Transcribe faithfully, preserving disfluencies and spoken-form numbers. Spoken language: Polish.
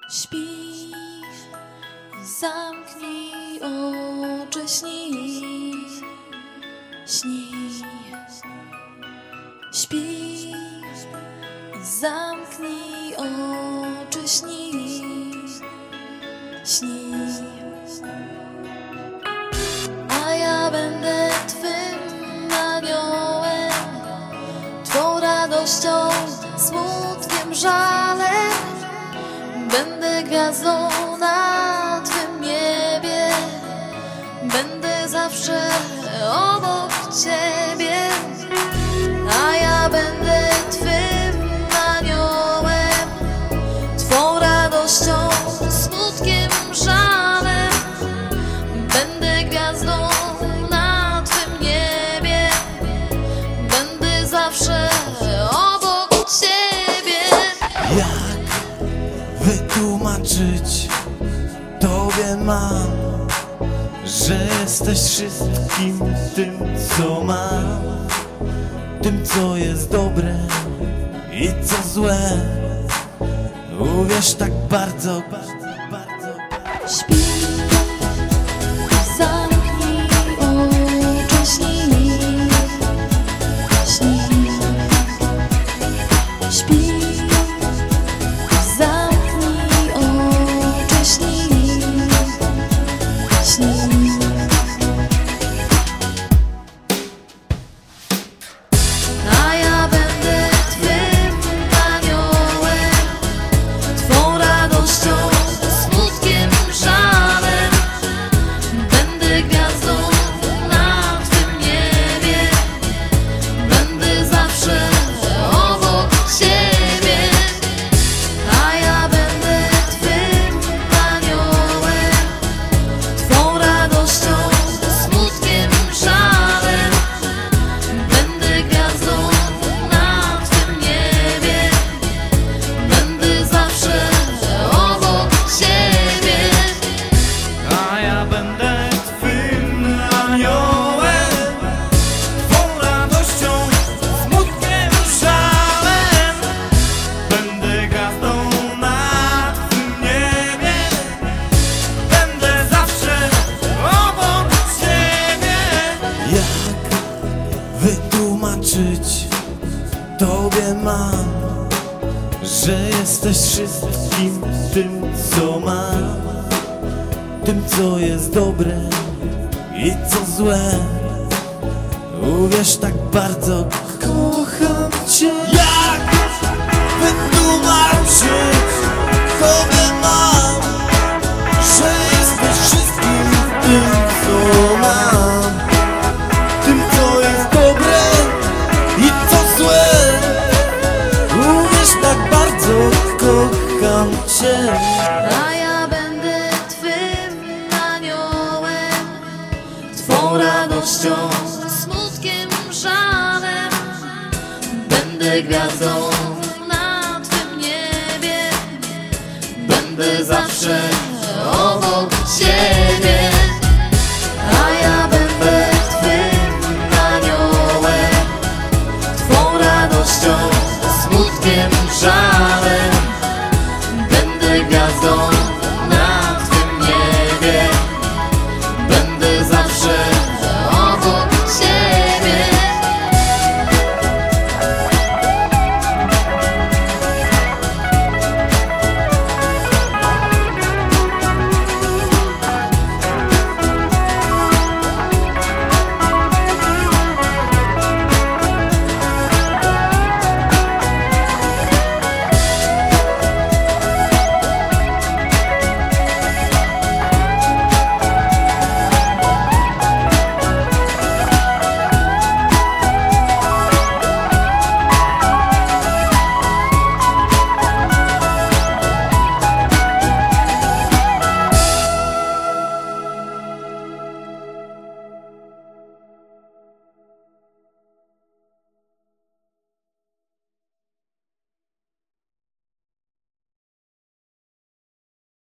Śpi, zamknij oczy, śnij, śnij. Śpi, zamknij oczy, śnij, śnij. A ja będę twym aniołem, twą radością, smutkiem, żalem. Będę gwiazdą na twym niebie, będę zawsze obok ciebie. A ja będę twym aniołem, twą radością, smutkiem, żalem. Będę gwiazdą na twym niebie, będę zawsze obok ciebie. Jak wytłumaczyć tobie mam, że jesteś wszystkim tym, co mam, tym, co jest dobre i co złe. Uwierz tak bardzo, bardzo, bardzo. Śpi, zamknij oczy, śnij, śnij. Śpi, zamknij oczy, śnij, śnij. A ja będę twym aniołem, twą radością, smutkiem, żalem. Będę gwiazdą na twym niebie, będę zawsze obok ciebie. A ja będę twym aniołem, twą radością, smutkiem, żalem. Będę gwiazdą na twym niebie, będę zawsze obok ciebie. A ja będę twym aniołem, twą radością, smutkiem, żalem. Będę gwiazdą na twym niebie, będę zawsze obok ciebie. Jak wytłumaczyć tobie mam, że jesteś wszystkim tym, co mam, tym, co jest dobre i co złe. Uwierz tak bardzo, kocham cię. Jak wytłumaczyć tobie mam, że jesteś wszystkim tym, co mam, tym, co jest dobre i co złe. Uwierz tak bardzo, kocham cię. A ja będę twym aniołem, twą radością, smutkiem, żalem. Będę gwiazdą na twym niebie, będę zawsze obok ciebie.